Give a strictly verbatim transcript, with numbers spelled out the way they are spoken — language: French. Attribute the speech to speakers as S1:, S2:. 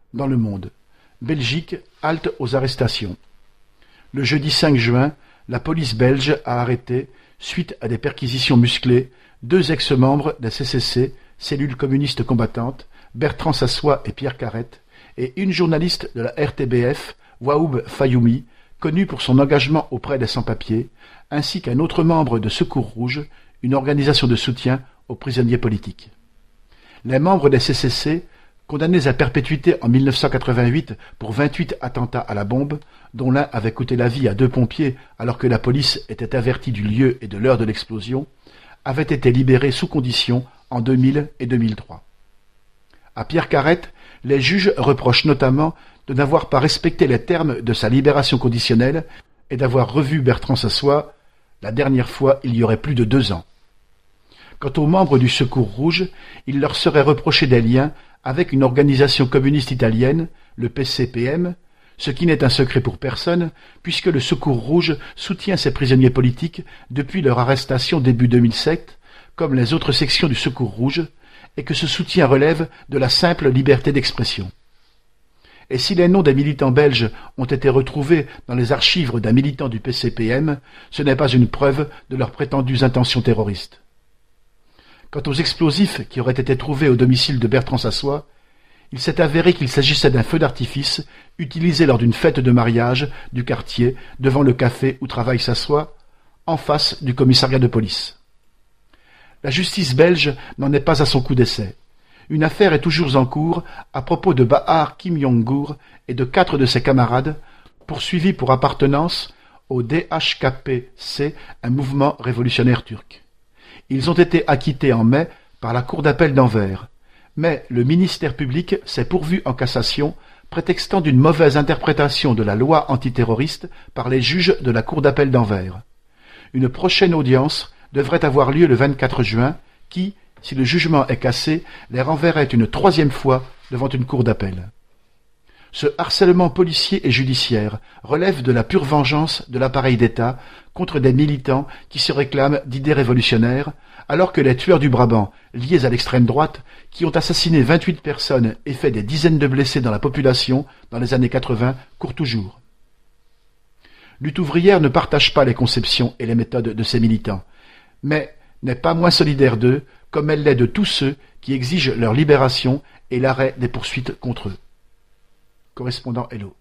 S1: Dans le monde, Belgique, halte aux arrestations. Le jeudi cinq juin, la police belge a arrêté, suite à des perquisitions musclées, deux ex-membres de la C C C, cellule communiste combattante, Bertrand Sassois et Pierre Carrette, et une journaliste de la R T B F, Waoub Fayoumi, connue pour son engagement auprès des sans-papiers, ainsi qu'un autre membre de Secours Rouge, une organisation de soutien aux prisonniers politiques. Les membres des C C C, condamnés à perpétuité en mille neuf cent quatre-vingt-huit pour vingt-huit attentats à la bombe, dont l'un avait coûté la vie à deux pompiers alors que la police était avertie du lieu et de l'heure de l'explosion, avaient été libérés sous condition en deux mille et deux mille trois. À Pierre Carrette, les juges reprochent notamment de n'avoir pas respecté les termes de sa libération conditionnelle et d'avoir revu Bertrand Sassois la dernière fois il y aurait plus de deux ans. Quant aux membres du Secours Rouge, il leur serait reproché des liens avec une organisation communiste italienne, le P C P M, ce qui n'est un secret pour personne, puisque le Secours Rouge soutient ces prisonniers politiques depuis leur arrestation début deux mille sept, comme les autres sections du Secours Rouge, et que ce soutien relève de la simple liberté d'expression. Et si les noms des militants belges ont été retrouvés dans les archives d'un militant du P C P M, ce n'est pas une preuve de leurs prétendues intentions terroristes. Quant aux explosifs qui auraient été trouvés au domicile de Bertrand Sassois, il s'est avéré qu'il s'agissait d'un feu d'artifice utilisé lors d'une fête de mariage du quartier devant le café où travaille Sassois, en face du commissariat de police. La justice belge n'en est pas à son coup d'essai. Une affaire est toujours en cours à propos de Bahar Kim Yong-gur et de quatre de ses camarades, poursuivis pour appartenance au D H K P C, un mouvement révolutionnaire turc. Ils ont été acquittés en mai par la Cour d'appel d'Anvers, mais le ministère public s'est pourvu en cassation, prétextant d'une mauvaise interprétation de la loi antiterroriste par les juges de la Cour d'appel d'Anvers. Une prochaine audience devrait avoir lieu le vingt-quatre juin, qui, si le jugement est cassé, les renverrait une troisième fois devant une cour d'appel. Ce harcèlement policier et judiciaire relève de la pure vengeance de l'appareil d'État contre des militants qui se réclament d'idées révolutionnaires, alors que les tueurs du Brabant, liés à l'extrême droite, qui ont assassiné vingt-huit personnes et fait des dizaines de blessés dans la population dans les années quatre-vingts, courent toujours. Lutte ouvrière ne partage pas les conceptions et les méthodes de ces militants, mais n'est pas moins solidaire d'eux, comme elle l'est de tous ceux qui exigent leur libération et l'arrêt des poursuites contre eux. Correspondant Hello.